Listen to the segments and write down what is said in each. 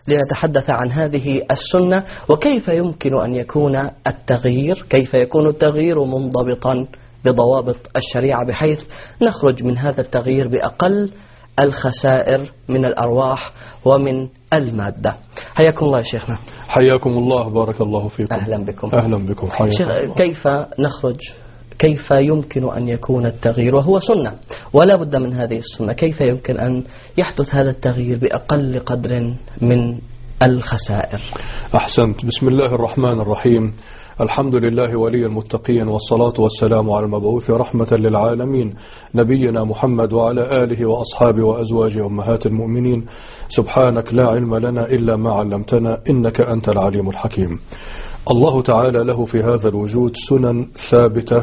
لنتحدث عن هذه السنة وكيف يمكن أن يكون التغيير، كيف يكون التغيير منضبطا بضوابط الشريعة بحيث نخرج من هذا التغيير بأقل الخسائر من الأرواح ومن المادة. حياكم الله يا شيخنا. حياكم الله، بارك الله فيكم. أهلا بكم. أهلا بكم. كيف نخرج، كيف يمكن أن يكون التغيير وهو سنة ولا بد من هذه السنة، كيف يمكن أن يحدث هذا التغيير بأقل قدر من الخسائر؟ أحسنت. بسم الله الرحمن الرحيم. الحمد لله ولي المتقين، والصلاة والسلام على المبعوث رحمة للعالمين نبينا محمد وعلى آله وأصحابه وأزواجه أمهات المؤمنين. سبحانك لا علم لنا إلا ما علمتنا إنك أنت العليم الحكيم. الله تعالى له في هذا الوجود سنن ثابتة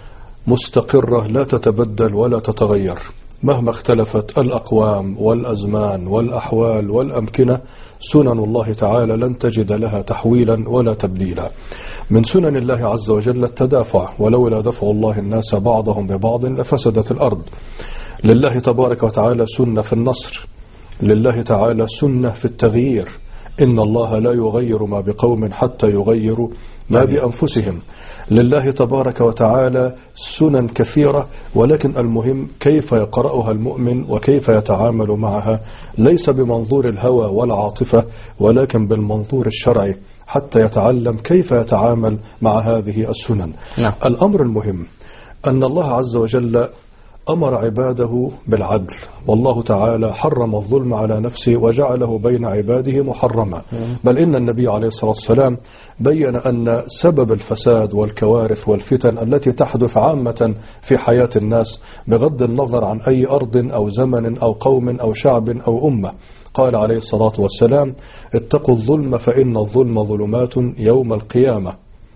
مستقرة لا تتبدل ولا تتغير مهما اختلفت الأقوام والأزمان والأحوال والأمكنة. سنن الله تعالى لن تجد لها تحويلا ولا تبديلا. من سنن الله عز وجل التدافع، ولولا دفع الله الناس بعضهم ببعض لفسدت الأرض. لله تبارك وتعالى سنة في النصر، لله تعالى سنة في التغيير. إن الله لا يغير ما بقوم حتى يغيروا ما بأنفسهم. لله تبارك وتعالى سنن كثيرة، ولكن المهم كيف يقرأها المؤمن وكيف يتعامل معها، ليس بمنظور الهوى والعاطفة ولكن بالمنظور الشرعي، حتى يتعلم كيف يتعامل مع هذه السنن. الأمر المهم أن الله عز وجل أمر عباده بالعدل، والله تعالى حرم الظلم على نفسه وجعله بين عباده محرما. بل إن النبي عليه الصلاة والسلام بين أن سبب الفساد والكوارث والفتن التي تحدث عامة في حياة الناس بغض النظر عن أي أرض أو زمن أو قوم أو شعب أو أمة، قال عليه الصلاة والسلام: اتقوا الظلم فإن الظلم ظلمات يوم القيامة.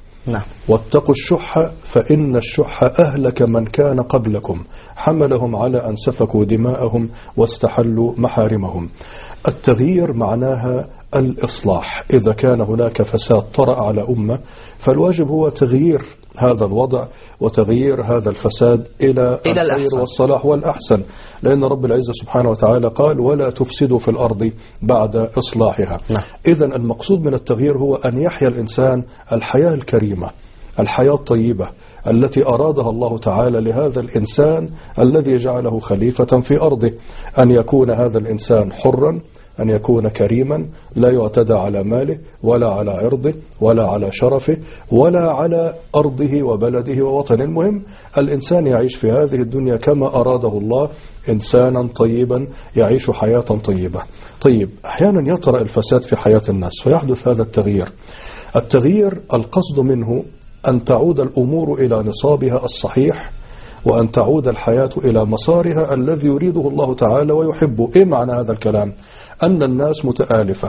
واتقوا الشح فإن الشح أهلك من كان قبلكم، حملهم على أن سفكوا دماءهم واستحلوا محارمهم. التغيير معناها الإصلاح. إذا كان هناك فساد طرأ على أمة فالواجب هو تغيير هذا الوضع وتغيير هذا الفساد إلى الخير والصلاح والأحسن، لأن رب العزة سبحانه وتعالى قال: ولا تفسدوا في الأرض بعد إصلاحها. إذن المقصود من التغيير هو أن يحيا الإنسان الحياة الكريمة، الحياة الطيبة التي أرادها الله تعالى لهذا الإنسان الذي جعله خليفة في أرضه، أن يكون هذا الإنسان حرا، أن يكون كريما، لا يعتدى على ماله ولا على عرضه ولا على شرفه ولا على أرضه وبلده ووطنه. المهم الإنسان يعيش في هذه الدنيا كما أراده الله، إنسانا طيبا يعيش حياة طيبة. طيب، أحيانا يطرأ الفساد في حياة الناس فيحدث هذا التغيير. التغيير القصد منه أن تعود الأمور إلى نصابها الصحيح، وأن تعود الحياة إلى مسارها الذي يريده الله تعالى ويحبه. إيه معنى هذا الكلام؟ أن الناس متآلفة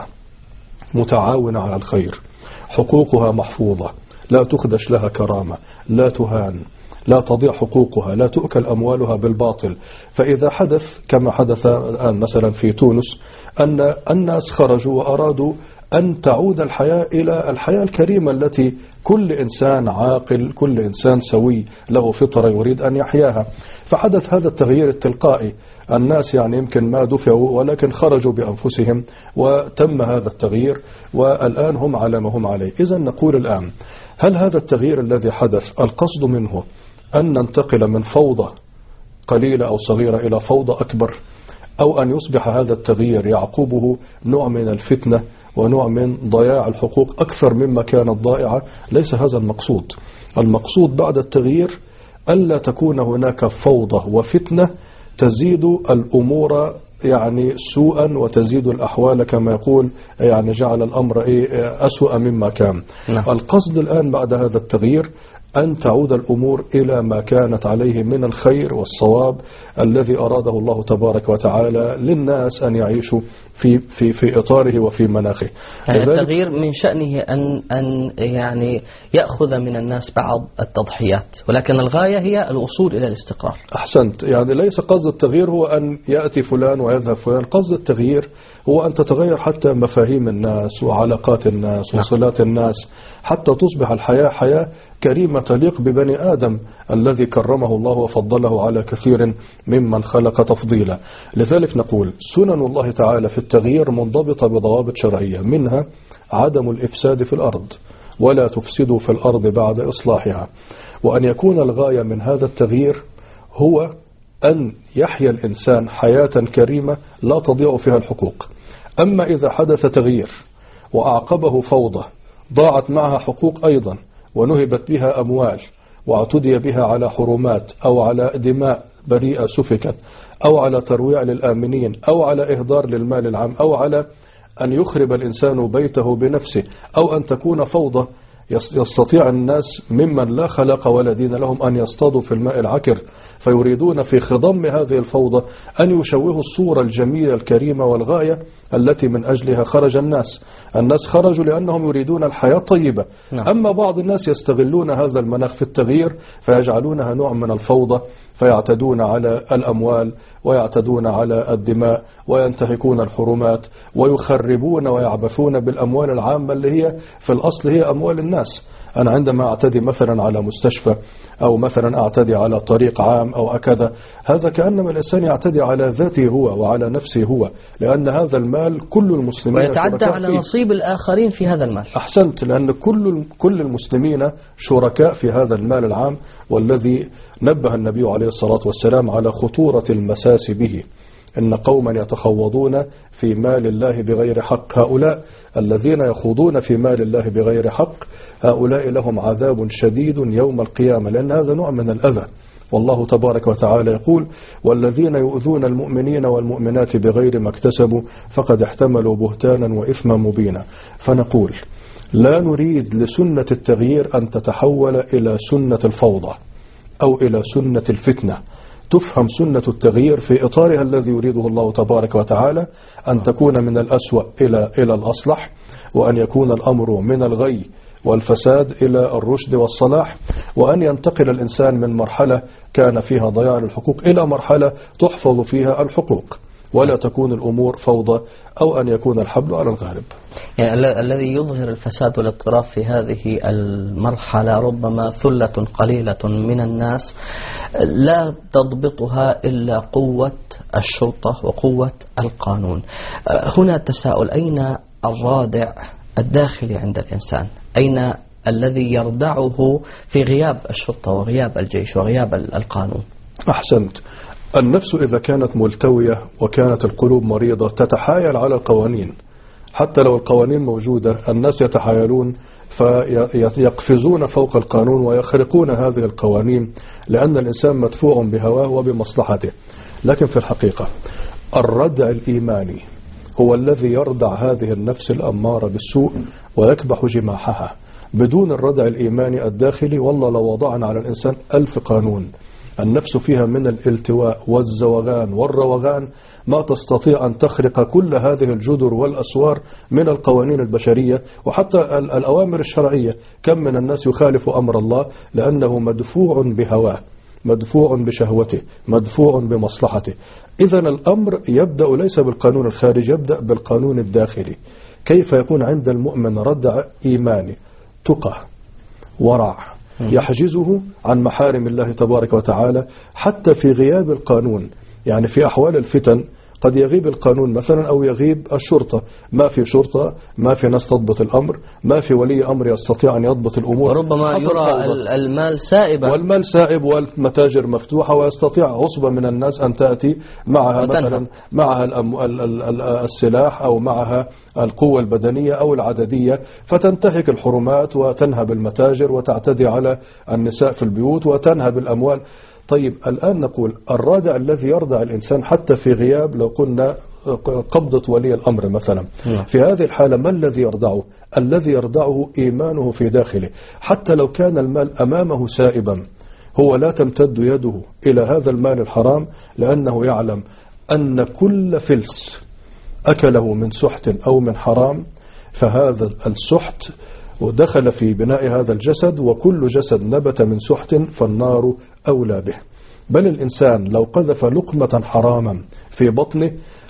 متعاونة على الخير، حقوقها محفوظة، لا تخدش لها كرامة، لا تهان، لا تضيع حقوقها، لا تؤكل أموالها بالباطل. فإذا حدث كما حدث الآن مثلا في تونس أن الناس خرجوا وأرادوا أن تعود الحياة إلى الحياة الكريمة التي كل إنسان عاقل، كل إنسان سوي له فطرة يريد أن يحياها، فحدث هذا التغيير التلقائي. الناس يعني يمكن ما دفعوا ولكن خرجوا بأنفسهم وتم هذا التغيير، والآن هم على ما هم عليه. إذن نقول الآن: هل هذا التغيير الذي حدث القصد منه أن ننتقل من فوضى قليلة أو صغيرة إلى فوضى أكبر، أو أن يصبح هذا التغيير يعقبه نوع من الفتنة ونوع من ضياع الحقوق أكثر مما كانت ضائعة؟ ليس هذا المقصود. المقصود بعد التغيير ألا تكون هناك فوضى وفتنة تزيد الأمور يعني سوءا وتزيد الأحوال كما يقول يعني جعل الأمر أسوأ مما كان. القصد الآن بعد هذا التغيير أن تعود الأمور إلى ما كانت عليه من الخير والصواب الذي أراده الله تبارك وتعالى للناس أن يعيشوا في إطاره وفي مناخه. يعني التغيير من شأنه أن يعني يأخذ من الناس بعض التضحيات، ولكن الغاية هي الوصول إلى الاستقرار. أحسنت. يعني ليس قصد التغيير هو أن يأتي فلان ويذهب فلان، قصد التغيير هو أن تتغير حتى مفاهيم الناس وعلاقات الناس وصلات الناس، حتى تصبح الحياة حياة كريمة تليق ببني آدم الذي كرمه الله وفضله على كثير ممن خلق تفضيلا. لذلك نقول سنن الله تعالى في التغيير منضبطة بضوابط شرعية، منها عدم الإفساد في الأرض، ولا تفسدوا في الأرض بعد إصلاحها، وأن يكون الغاية من هذا التغيير هو أن يحيا الإنسان حياة كريمة لا تضيع فيها الحقوق. أما إذا حدث تغيير وأعقبه فوضى ضاعت معها حقوق أيضا، ونهبت بها أموال، واعتدي بها على حرمات أو على دماء بريئة سفكت، أو على ترويع للآمنين، أو على إهدار للمال العام، أو على أن يخرب الإنسان بيته بنفسه، أو أن تكون فوضى يستطيع الناس ممن لا خلق ولا دين لهم أن يصطادوا في الماء العكر، فيريدون في خضم هذه الفوضى أن يشوهوا الصورة الجميلة الكريمة والغاية التي من أجلها خرج الناس خرجوا لأنهم يريدون الحياة طيبة. أما بعض الناس يستغلون هذا المناخ في التغيير فيجعلونها نوع من الفوضى، فيعتدون على الأموال ويعتدون على الدماء وينتهكون الحرمات ويخربون ويعبثون بالأموال العامة اللي هي في الأصل هي أموال الناس. أنا عندما أعتدي مثلا على مستشفى أو مثلا أعتدي على طريق عام أو أكذا، هذا كأنما الإنسان يعتدي على ذاته هو وعلى نفسه هو، لأن هذا المال كل المسلمين ويتعدى على نصيب الآخرين في هذا المال. أحسنت، لأن كل المسلمين شركاء في هذا المال العام، والذي نبه النبي عليه الصلاة والسلام على خطورة المساس به. إن قوما يتخوضون في مال الله بغير حق، هؤلاء الذين يخوضون في مال الله بغير حق هؤلاء لهم عذاب شديد يوم القيامة، لأن هذا نوع من الأذى. والله تبارك وتعالى يقول: والذين يؤذون المؤمنين والمؤمنات بغير ما اكتسبوا فقد احتملوا بهتانا وإثما مبينا. فنقول لا نريد لسنة التغيير أن تتحول إلى سنة الفوضى أو إلى سنة الفتنة. تفهم سنة التغيير في إطارها الذي يريده الله تبارك وتعالى، أن تكون من الأسوأ إلى الأصلح، وأن يكون الأمر من الغي والفساد إلى الرشد والصلاح، وأن ينتقل الإنسان من مرحلة كان فيها ضياع الحقوق إلى مرحلة تحفظ فيها الحقوق، ولا تكون الأمور فوضى أو أن يكون الحبل على الغارب. يعني الذي يظهر الفساد والاضطراب في هذه المرحلة ربما ثلة قليلة من الناس لا تضبطها إلا قوة الشرطة وقوة القانون. هنا تساؤل: أين الرادع الداخلي عند الإنسان؟ أين الذي يردعه في غياب الشرطة وغياب الجيش وغياب القانون؟ أحسنت. النفس إذا كانت ملتوية وكانت القلوب مريضة تتحايل على القوانين، حتى لو القوانين موجودة الناس يتحايلون فيقفزون فوق القانون ويخرقون هذه القوانين، لأن الإنسان مدفوع بهواه وبمصلحته. لكن في الحقيقة الردع الإيماني هو الذي يردع هذه النفس الأمارة بالسوء ويكبح جماحها. بدون الردع الإيماني الداخلي والله لو وضعنا على الإنسان 1000 قانون، النفس فيها من الالتواء والزوغان والروغان ما تستطيع أن تخرق كل هذه الجدر والأسوار من القوانين البشرية وحتى الأوامر الشرعية. كم من الناس يخالف أمر الله لأنه مدفوع بهواه، مدفوع بشهوته، مدفوع بمصلحته. إذن الأمر يبدأ ليس بالقانون الخارجي، يبدأ بالقانون الداخلي. كيف يكون عند المؤمن ردع إيماني، تقى، ورع، يحجزه عن محارم الله تبارك وتعالى حتى في غياب القانون. يعني في أحوال الفتن قد يغيب القانون مثلا أو يغيب الشرطة، ما في شرطة، ما في ناس تضبط الأمر، ما في ولي أمر يستطيع أن يضبط الأمور، وربما يرى المال سائبا، والمال سائب والمتاجر مفتوحة، ويستطيع عصبة من الناس أن تأتي معها مثلا معها السلاح أو معها القوة البدنية أو العددية، فتنتهك الحرمات وتنهب المتاجر وتعتدي على النساء في البيوت وتنهب الأموال. طيب الآن نقول الرادع الذي يردع الإنسان حتى في غياب لو قلنا قبضة ولي الأمر مثلا، في هذه الحالة ما الذي يردعه؟ الذي يردعه إيمانه في داخله. حتى لو كان المال أمامه سائبا هو لا تمتد يده إلى هذا المال الحرام، لأنه يعلم أن كل فلس أكله من سحت أو من حرام فهذا السحت ودخل في بناء هذا الجسد، وكل جسد نبت من سحت فالنار أولى به. بل الإنسان لو قذف لقمة حراما في بطنه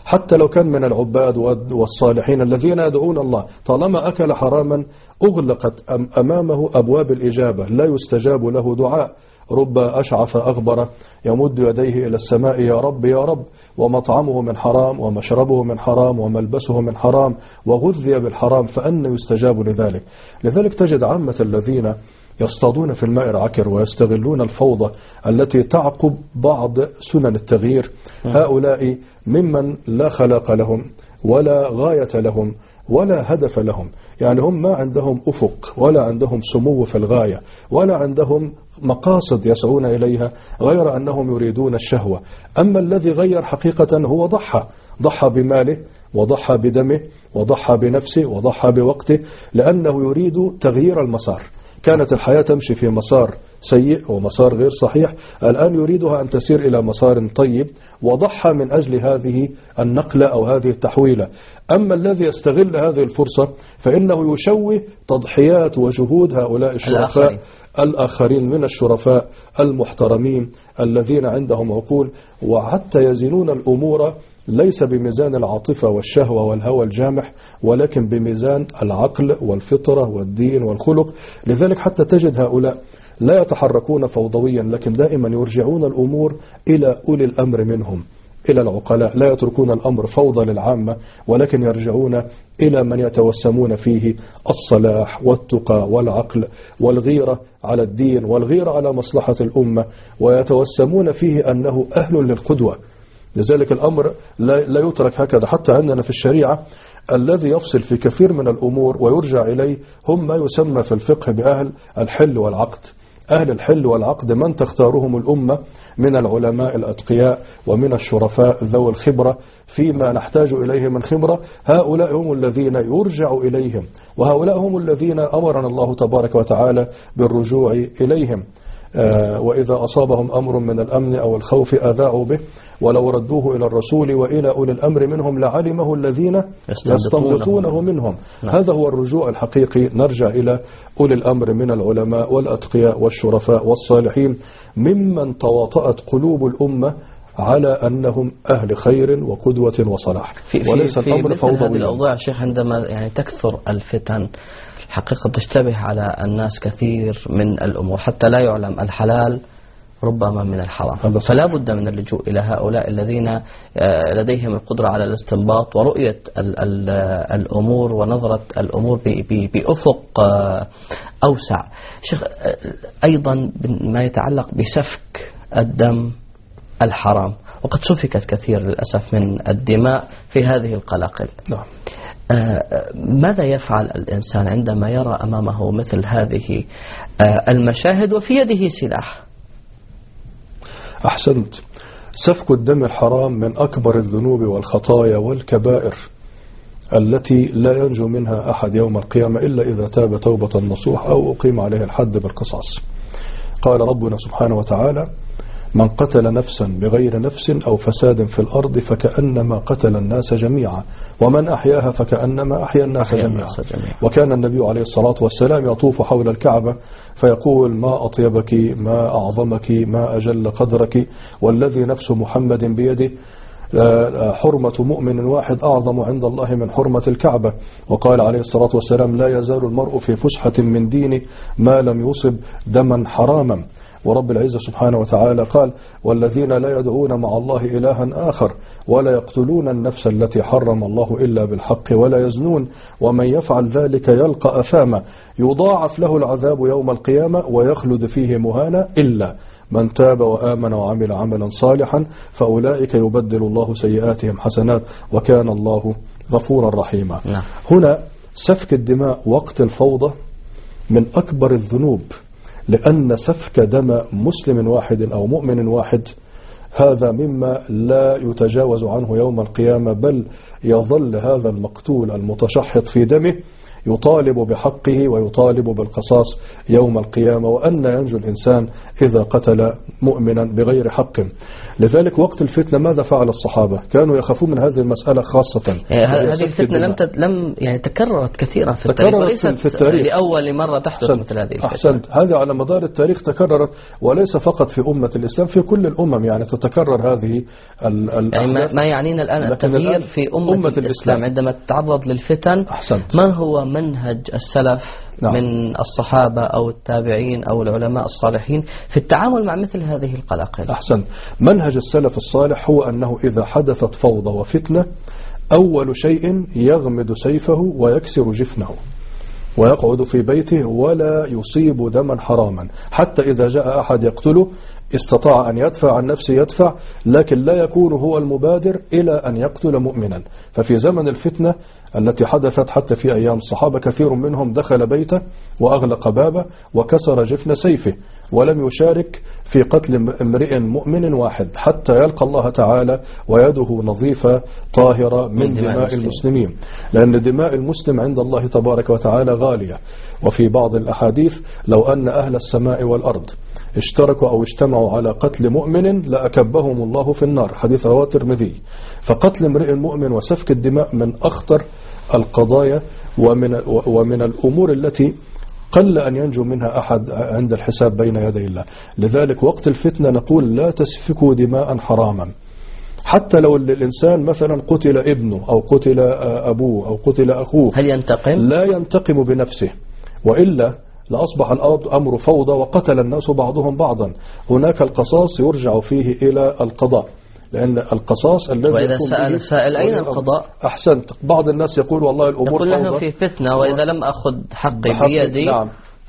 حتى لو كان من العباد والصالحين الذين يدعون الله، طالما أكل حراما أغلقت أمامه أبواب الإجابة، لا يستجاب له دعاء. رب أشعث أغبر يمد يديه إلى السماء يا رب يا رب، ومطعمه من حرام ومشربه من حرام وملبسه من حرام وغذي بالحرام، فأن يستجاب لذلك. لذلك تجد عامة الذين يصطادون في الماء العكر ويستغلون الفوضى التي تعقب بعض سنن التغيير، هؤلاء ممن لا خلاق لهم ولا غاية لهم ولا هدف لهم. يعني هم ما عندهم أفق ولا عندهم سمو في الغاية ولا عندهم مقاصد يسعون إليها غير أنهم يريدون الشهوة. أما الذي غير حقيقة هو ضحى بماله وضحى بدمه وضحى بنفسه وضحى بوقته، لأنه يريد تغيير المسار. كانت الحياة تمشي في مسار سيء ومسار غير صحيح، الآن يريدها أن تسير إلى مسار طيب، وضحى من أجل هذه النقلة أو هذه التحويلة. أما الذي يستغل هذه الفرصة فإنه يشوه تضحيات وجهود هؤلاء الشرفاء الآخرين من الشرفاء المحترمين الذين عندهم عقول، وحتى يزنون الأمور ليس بميزان العاطفة والشهوة والهوى الجامح، ولكن بميزان العقل والفطرة والدين والخلق. لذلك حتى تجد هؤلاء لا يتحركون فوضويا، لكن دائما يرجعون الأمور إلى أولي الأمر منهم، إلى العقلاء. لا يتركون الأمر فوضى للعامة، ولكن يرجعون إلى من يتوسمون فيه الصلاح والتقى والعقل والغيرة على الدين والغيرة على مصلحة الأمة، ويتوسمون فيه أنه أهل للقدوة. لذلك الأمر لا يترك هكذا. حتى عندنا في الشريعة الذي يفصل في كثير من الأمور ويرجع إليه هم ما يسمى في الفقه بأهل الحل والعقد. أهل الحل والعقد من تختارهم الأمة من العلماء الأتقياء ومن الشرفاء ذوي الخبرة فيما نحتاج إليه من خبرة. هؤلاء هم الذين يرجع إليهم، وهؤلاء هم الذين أمرنا الله تبارك وتعالى بالرجوع إليهم. وإذا أصابهم أمر من الأمن أو الخوف أذاعوا به ولو ردوه إلى الرسول وإلى أولي الأمر منهم لعلمه الذين يستنبطونه منهم. هذا هو الرجوع الحقيقي. نرجع إلى أولي الأمر من العلماء والأتقياء والشرفاء والصالحين ممن تواطأت قلوب الأمة على أنهم أهل خير وقدوة وصلاح، وليس الأمر فوضوي. في هذه الأوضاع شيخ عندما يعني تكثر الفتن حقيقة تشتبه على الناس كثير من الأمور حتى لا يعلم الحلال ربما من الحرام، فلا بد من اللجوء إلى هؤلاء الذين لديهم القدرة على الاستنباط ورؤية الأمور ونظرة الأمور بأفق أوسع. شيخ أيضا ما يتعلق بسفك الدم الحرام، وقد سفكت كثير للأسف من الدماء في هذه القلاقل. ماذا يفعل الإنسان عندما يرى أمامه مثل هذه المشاهد وفي يده سلاح؟ أحسنت. سفك الدم الحرام من أكبر الذنوب والخطايا والكبائر التي لا ينجو منها أحد يوم القيامة إلا إذا تاب توبة نصوح أو أقيم عليه الحد بالقصاص. قال ربنا سبحانه وتعالى: من قتل نفسا بغير نفس أو فساد في الأرض فكأنما قتل الناس جميعا ومن أحياها فكأنما أحيا الناس جميعا. وكان النبي عليه الصلاة والسلام يطوف حول الكعبة فيقول: ما أطيبك، ما أعظمك، ما أجل قدرك، والذي نفس محمد بيده حرمة مؤمن واحد أعظم عند الله من حرمة الكعبة. وقال عليه الصلاة والسلام: لا يزال المرء في فسحة من دينه ما لم يصب دما حراما. ورب العزة سبحانه وتعالى قال: والذين لا يدعون مع الله إلها آخر ولا يقتلون النفس التي حرم الله إلا بالحق ولا يزنون ومن يفعل ذلك يلقى أثاما يضاعف له العذاب يوم القيامة ويخلد فيه مهانا إلا من تاب وآمن وعمل عملا صالحا فأولئك يبدل الله سيئاتهم حسنات وكان الله غفورا رحيما. هنا سفك الدماء وقت الفوضى من أكبر الذنوب، لأن سفك دم مسلم واحد أو مؤمن واحد هذا مما لا يتجاوز عنه يوم القيامة، بل يظل هذا المقتول المتشحط في دمه يطالب بحقه ويطالب بالقصاص يوم القيامة، وأن ينجو الإنسان إذا قتل مؤمنا بغير حق. لذلك وقت الفتنة ماذا فعل الصحابة؟ كانوا يخافون من هذه المسألة خاصة. هذه الفتنة لم يعني تكررت كثيرا في التاريخ، وليست في التاريخ لأول مرة تحدث مثل هذه الفتنة. أحسنت. هذا على مدار التاريخ تكررت، وليس فقط في أمة الإسلام، في كل الأمم يعني تتكرر هذه يعني ما يعنينا الآن التغيير في أمة الإسلام عندما تتعرض للفتن. أحسنت. ما هو منهج السلف من الصحابة أو التابعين أو العلماء الصالحين في التعامل مع مثل هذه القلاقل؟ أحسن. منهج السلف الصالح هو أنه إذا حدثت فوضى وفتنة أول شيء يغمد سيفه ويكسر جفنه ويقعد في بيته ولا يصيب دما حراما، حتى إذا جاء أحد يقتله استطاع أن يدفع عن نفسه يدفع، لكن لا يكون هو المبادر إلى أن يقتل مؤمنا. ففي زمن الفتنة التي حدثت حتى في أيام الصحابة كثير منهم دخل بيته وأغلق بابه وكسر جفن سيفه ولم يشارك في قتل امرئ مؤمن واحد حتى يلقى الله تعالى ويده نظيفة طاهرة من دماء المسلمين، لأن دماء المسلم عند الله تبارك وتعالى غالية. وفي بعض الأحاديث لو أن أهل السماء والأرض اشتركوا أو اجتمعوا على قتل مؤمن لأكبهم الله في النار، حديث رواه الترمذي. فقتل امرئ مؤمن وسفك الدماء من أخطر القضايا ومن الأمور التي قل أن ينجو منها أحد عند الحساب بين يدي الله. لذلك وقت الفتنة نقول لا تسفكوا دماء حراما، حتى لو الإنسان مثلا قتل ابنه أو قتل أبوه أو قتل أخوه، هل ينتقم؟ لا ينتقم بنفسه، وإلا لأصبح الأمر فوضى وقتل الناس بعضهم بعضا. هناك القصاص يرجع فيه إلى القضاء، لأن القصاص الذي وإذا سأل سائل أين القضاء؟ أحسنت. بعض الناس يقول والله الأمور يقول نحن في فتنة وإذا لم أخذ حقي بيدي نعم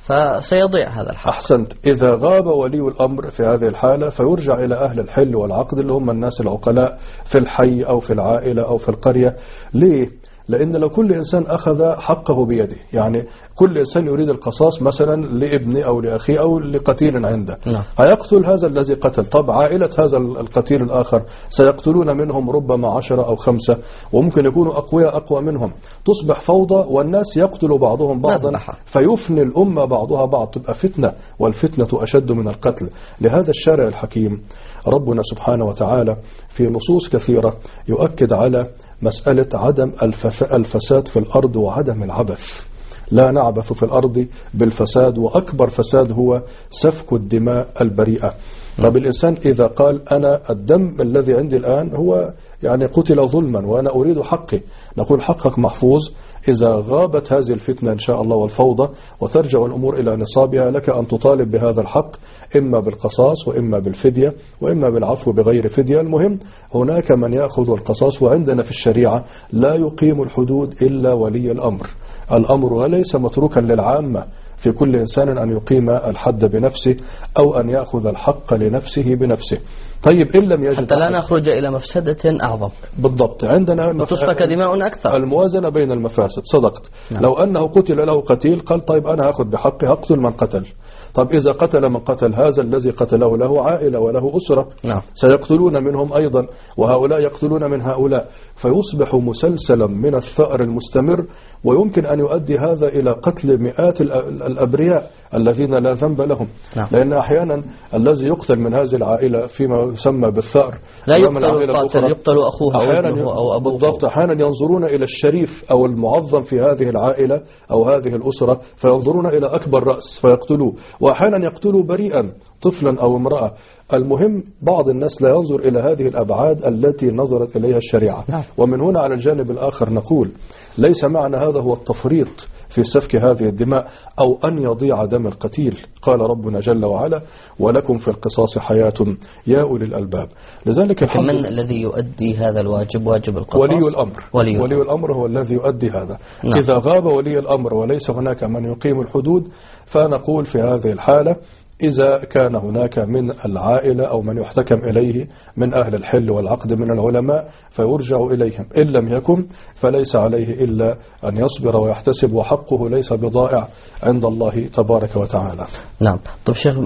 فسيضيع هذا الحق. أحسنت. إذا غاب ولي الأمر في هذه الحالة فيرجع إلى أهل الحل والعقد اللي هم الناس العقلاء في الحي أو في العائلة أو في القرية. ليه؟ لأن لو كل إنسان أخذ حقه بيده، يعني كل إنسان يريد القصاص مثلا لابنه أو لأخيه أو لقتيل عنده، هيقتل هذا الذي قتل. طب عائلة هذا القتيل الآخر سيقتلون منهم ربما 10 أو 5، وممكن يكونوا أقوياء أقوى منهم. تصبح فوضى والناس يقتل بعضهم بعضا فيفني الأمة بعضها بعض، تبقى فتنة، والفتنة أشد من القتل. لهذا الشارع الحكيم ربنا سبحانه وتعالى في نصوص كثيرة يؤكد على مسألة عدم الفساد في الأرض وعدم العبث. لا نعبث في الأرض بالفساد، وأكبر فساد هو سفك الدماء البريئة. طب الإنسان إذا قال أنا الدم الذي عندي الآن هو يعني قتل ظلما وأنا أريد حقي، نقول حقك محفوظ. إذا غابت هذه الفتنة إن شاء الله والفوضى وترجع الأمور إلى نصابها لك أن تطالب بهذا الحق، إما بالقصاص وإما بالفدية وإما بالعفو بغير فدية. المهم هناك من يأخذ القصاص، وعندنا في الشريعة لا يقيم الحدود إلا ولي الأمر. الأمر وليس متروكا للعامة في كل إنسان أن يقيم الحد بنفسه أو أن يأخذ الحق لنفسه بنفسه. طيب إن لم يجد حتى لا نخرج إلى مفسدة أعظم. بالضبط. عندنا تسفك دماء أكثر، الموازنة بين المفاسد. صدقت. لو أنه قتل له قتيل قال طيب أنا أخذ بحقي أقتل من قتل. طب إذا قتل من قتل، هذا الذي قتله له عائلة وله أسرة، سيقتلون منهم أيضا، وهؤلاء يقتلون من هؤلاء، فيصبح مسلسلا من الثأر المستمر، ويمكن أن يؤدي هذا إلى قتل مئات الأبرياء الذين لا ذنب لهم. لأن أحيانا الذي يقتل من هذه العائلة فيما يسمى بالثأر لا يقتل القاتل، يقتل أخوه أو ابنه أو أبوه. بالضبط. أحيانا ينظرون إلى الشريف أو المعظم في هذه العائلة أو هذه الأسرة فينظرون إلى أكبر رأس فيقتلوه، وأحيانا يقتلوا بريئا طفلا أو امرأة. المهم بعض الناس لا ينظر إلى هذه الأبعاد التي نظرت إليها الشريعة. ومن هنا على الجانب الآخر نقول ليس معنى هذا هو التفريط في سفك هذه الدماء أو أن يضيع دم القتيل. قال ربنا جل وعلا ولكم في القصاص حياة يا أولي الألباب. لذلك من الذي يؤدي هذا الواجب؟ واجب القصاص ولي الأمر. ولي الأمر هو الذي يؤدي هذا. إذا غاب ولي الأمر وليس هناك من يقيم الحدود، فنقول في هذه الحالة إذا كان هناك من العائلة أو من يحتكم إليه من أهل الحل والعقد من العلماء فيرجع إليهم. إن لم يكن فليس عليه إلا أن يصبر ويحتسب، وحقه ليس بضائع عند الله تبارك وتعالى. نعم. طب شيخ،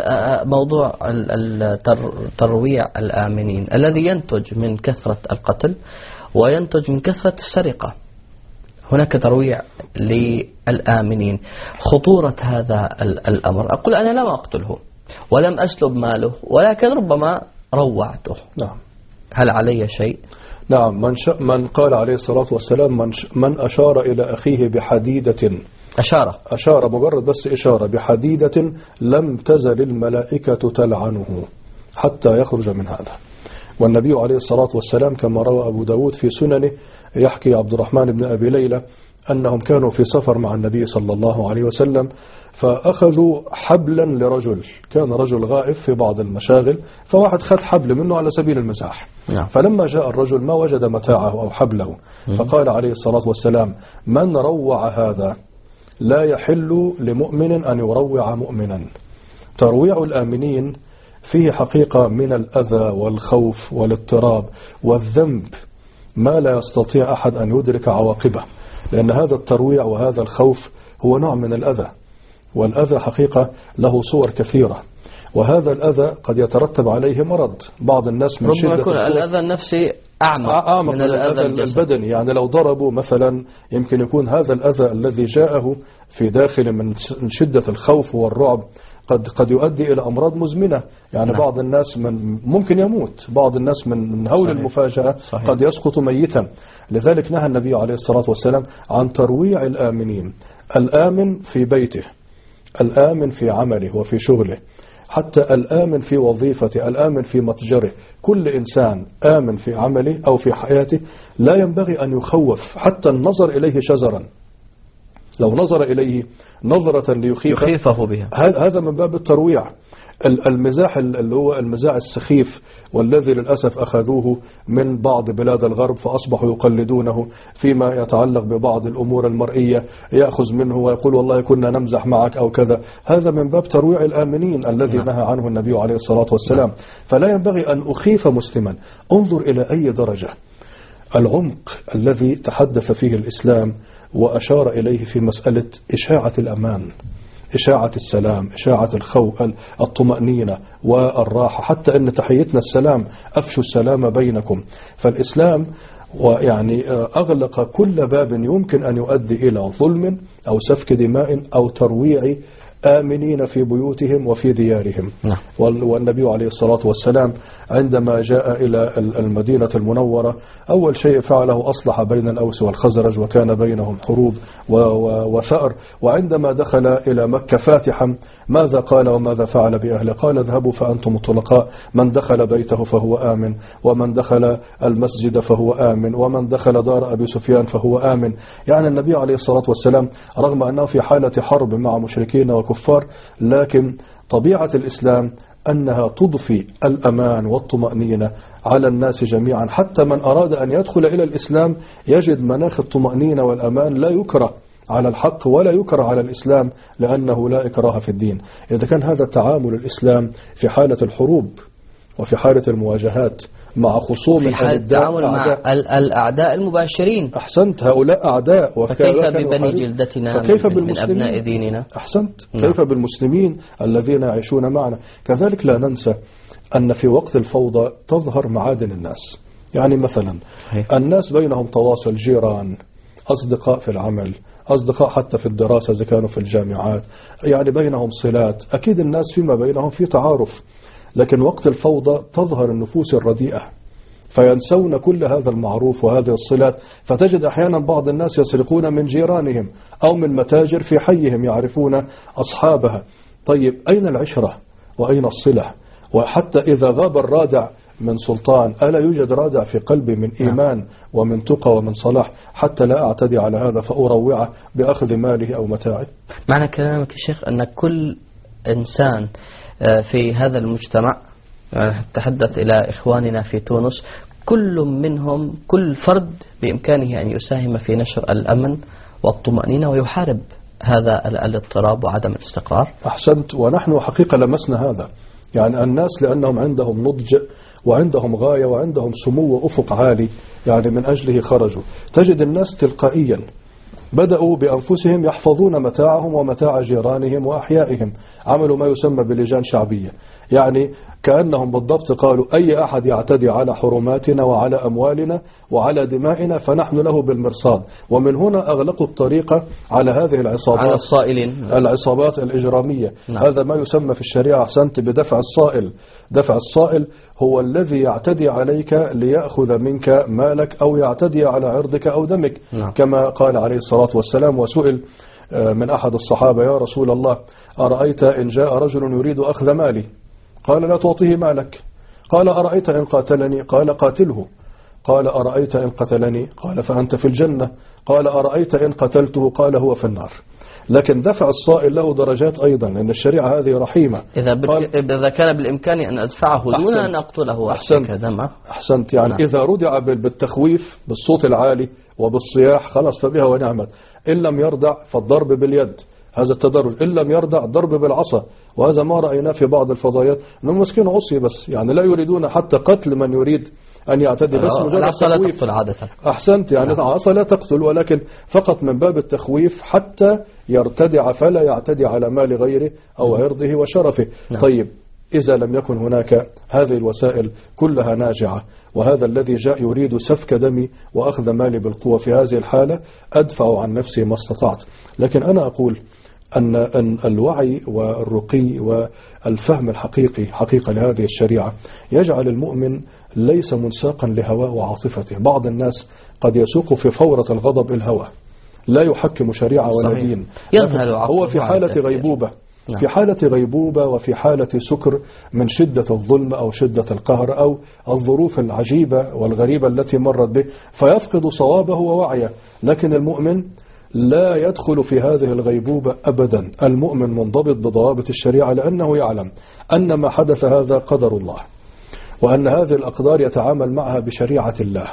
موضوع ترويع الآمنين الذي ينتج من كثرة القتل وينتج من كثرة السرقة، هناك ترويع للآمنين. خطورة هذا الأمر، أقول أنا لم أقتله ولم أسلب ماله، ولكن ربما روعته. نعم. هل علي شيء؟ نعم. من قال عليه الصلاة والسلام من أشار إلى أخيه بحديدة، أشار مجرد بس إشارة بحديدة، لم تزل الملائكة تلعنه حتى يخرج من هذا. والنبي عليه الصلاة والسلام كما روى أبو داود في سننه يحكي عبد الرحمن بن أبي ليلى أنهم كانوا في سفر مع النبي صلى الله عليه وسلم، فأخذوا حبلا لرجل، كان رجل غائب في بعض المشاغل، فواحد خد حبل منه على سبيل المزاح. فلما جاء الرجل ما وجد متاعه أو حبله، فقال عليه الصلاة والسلام من روع هذا لا يحل لمؤمن أن يروع مؤمنا. ترويع الآمنين فيه حقيقة من الأذى والخوف والاضطراب والذنب ما لا يستطيع أحد أن يدرك عواقبه، لأن هذا الترويع وهذا الخوف هو نوع من الأذى، والأذى حقيقة له صور كثيرة، وهذا الأذى قد يترتب عليه مرض. بعض الناس من شدة يكون الأذى النفسي أعمق من الأذى البدني، يعني لو ضربوا مثلا يمكن يكون هذا الأذى الذي جاءه في داخل من شدة الخوف والرعب قد يؤدي إلى أمراض مزمنة. يعني بعض الناس ممكن يموت، بعض الناس من هول المفاجأة قد يسقط ميتا. لذلك نهى النبي عليه الصلاة والسلام عن ترويع الآمنين. الآمن في بيته، الآمن في عمله وفي شغله، حتى الآمن في وظيفته، الآمن في متجره. كل إنسان آمن في عمله أو في حياته لا ينبغي أن يخوف حتى النظر إليه شزرا. لو نظر إليه نظرة يخيفه بها، هذا من باب الترويع. المزاح اللي هو المزاح السخيف، والذي للأسف أخذوه من بعض بلاد الغرب فأصبحوا يقلدونه فيما يتعلق ببعض الأمور المرئية، يأخذ منه ويقول والله كنا نمزح معك أو كذا. هذا من باب ترويع الآمنين الذي نهى عنه النبي عليه الصلاة والسلام. فلا ينبغي أن أخيف مسلما. انظر إلى أي درجة العمق الذي تحدث فيه الإسلام وأشار إليه في مسألة إشاعة الأمان، إشاعة السلام، إشاعة الخوف، الطمأنينة والراحة، حتى أن تحيتنا السلام، أفشوا السلام بينكم. فالإسلام ويعني أغلق كل باب يمكن أن يؤدي إلى ظلم أو سفك دماء أو ترويع آمنين في بيوتهم وفي ديارهم. والنبي عليه الصلاة والسلام عندما جاء إلى المدينة المنورة أول شيء فعله أصلح بين الأوس والخزرج، وكان بينهم حروب وثأر. وعندما دخل إلى مكة فاتحا ماذا قال وماذا فعل بأهله؟ قال اذهبوا فأنتم الطلقاء، من دخل بيته فهو آمن، ومن دخل المسجد فهو آمن، ومن دخل دار أبي سفيان فهو آمن. يعني النبي عليه الصلاة والسلام رغم أنه في حالة حرب مع مشركين وكفار، لكن طبيعة الإسلام أنها تضفي الأمان والطمأنينة على الناس جميعا، حتى من أراد أن يدخل إلى الإسلام يجد مناخ الطمأنينة والأمان، لا يكره على الحق ولا يكره على الإسلام، لأنه لا إكراه في الدين. إذا كان هذا تعامل الإسلام في حالة الحروب وفي حالة المواجهات مع خصوم، في حالة التعامل مع الأعداء المباشرين. أحسنت، هؤلاء أعداء، فكيف ببني جلدتنا من أبناء ديننا؟ أحسنت، كيف بالمسلمين الذين يعيشون معنا؟ كذلك لا ننسى أن في وقت الفوضى تظهر معادن الناس. يعني مثلا الناس بينهم تواصل، جيران، أصدقاء في العمل، أصدقاء حتى في الدراسة إذا كانوا في الجامعات، يعني بينهم صلات، أكيد الناس فيما بينهم في تعارف. لكن وقت الفوضى تظهر النفوس الرديئة فينسون كل هذا المعروف وهذه الصلات، فتجد أحيانا بعض الناس يسرقون من جيرانهم أو من متاجر في حيهم يعرفون أصحابها. طيب أين العشرة وأين الصلة؟ وحتى إذا غاب الرادع من سلطان ألا يوجد رادع في قلبي من إيمان ومن تقى ومن صلاح حتى لا أعتدي على هذا فأروعه بأخذ ماله أو متاعه؟ معنى كلامك يا شيخ أن كل إنسان في هذا المجتمع، تحدث إلى إخواننا في تونس، كل منهم، كل فرد بإمكانه أن يساهم في نشر الأمن والطمأنينة ويحارب هذا الاضطراب وعدم الاستقرار. أحسنت، ونحن حقيقة لمسنا هذا. يعني الناس لأنهم عندهم نضج وعندهم غاية وعندهم سمو وأفق عالي، يعني من أجله خرجوا. تجد الناس تلقائيا بدأوا بأنفسهم يحفظون متاعهم ومتاع جيرانهم وأحيائهم، عملوا ما يسمى بلجان شعبية، يعني كأنهم بالضبط قالوا أي أحد يعتدي على حرماتنا وعلى أموالنا وعلى دمائنا فنحن له بالمرصاد. ومن هنا أغلقوا الطريقة على هذه العصابات، على الصائلين، العصابات الإجرامية. هذا ما يسمى في الشريعة أحسنت بدفع الصائل. دفع الصائل هو الذي يعتدي عليك ليأخذ منك مالك أو يعتدي على عرضك أو دمك، كما قال عليه الصلاة والسلام. وسئل من أحد الصحابة: يا رسول الله، أرأيت إن جاء رجل يريد أخذ مالي؟ قال: لا تعطيه مالك. قال: أرأيت إن قاتلني؟ قال: قاتله. قال: أرأيت إن قتلني؟ قال: فأنت في الجنة. قال: أرأيت إن قتلته؟ قال: هو في النار. لكن دفع الصائل له درجات أيضا، لأن الشريعة هذه رحيمة. إذا كان بالإمكان أن أدفعه دون أن أقتله أحسنت دمه. أحسنت، يعني إذا ردع بالتخويف بالصوت العالي وبالصياح خلاص فبها ونعمت. إن لم يردع فالضرب باليد، هذا التدرج. إن لم يردع ضرب بالعصا، وهذا ما رأيناه في بعض الفضائيات أنهم مسكين عصي بس، يعني لا يريدون حتى قتل من يريد أن يعتدي، بس مجرد العصا لا تخويف. تقتل عادة. أحسنت، يعني العصا لا تقتل، ولكن فقط من باب التخويف حتى يرتدع فلا يعتدي على مال غيره أو عرضه وشرفه. طيب، إذا لم يكن هناك هذه الوسائل كلها ناجعة، وهذا الذي جاء يريد سفك دمي وأخذ مالي بالقوة، في هذه الحالة أدفع عن نفسي ما استطعت. لكن أنا أقول أن الوعي والرقي والفهم الحقيقي حقيقة لهذه الشريعة يجعل المؤمن ليس منساقا لهواه وعاطفته. بعض الناس قد يسوق في فورة الغضب الهوى، لا يحكم شريعة ولا دين، هو في حالة غيبوبة، في حالة غيبوبة وفي حالة سكر من شدة الظلم أو شدة القهر أو الظروف العجيبة والغريبة التي مرت به، فيفقد صوابه ووعيه. لكن المؤمن لا يدخل في هذه الغيبوبة أبدا. المؤمن منضبط بضوابط الشريعة، لأنه يعلم أن ما حدث هذا قدر الله، وأن هذه الأقدار يتعامل معها بشريعة الله،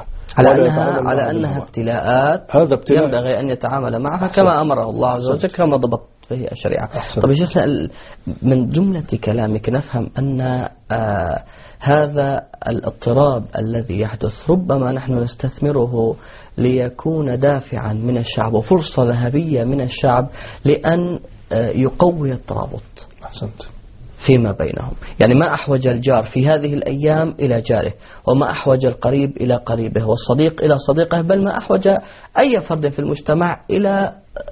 على أنها ابتلاءات، هذا ابتلاء ينبغي أن يتعامل معها كما أمره الله عز وجل، كما ضبط به الشريعة. طب يا شيخنا، من جملة كلامك نفهم أن هذا الاضطراب الذي يحدث ربما نحن نستثمره ليكون دافعا من الشعب وفرصة ذهبية من الشعب لأن يقوي الترابط. أحسنت. فيما بينهم، يعني ما أحوج الجار في هذه الأيام إلى جاره، وما أحوج القريب إلى قريبه، والصديق إلى صديقه، بل ما أحوج أي فرد في المجتمع إلى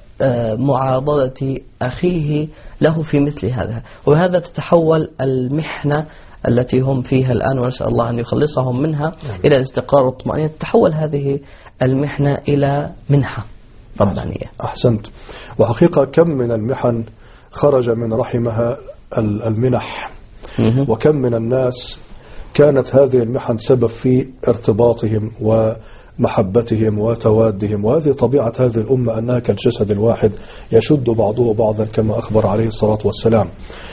معاضدة أخيه له في مثل هذا. وهذا تتحول المحنة التي هم فيها الآن، ونسأل الله أن يخلصهم منها إلى الاستقرار والطمأنينة، تتحول هذه المحنة إلى منحة ربانية. أحسنت. وحقيقة كم من المحن خرج من رحمها المنح، وكم من الناس كانت هذه المحن سبب في ارتباطهم ومحبتهم وتوادهم. وهذه طبيعة هذه الأمة، أنها كالجسد الواحد يشد بعضه بعضا كما أخبر عليه الصلاة والسلام.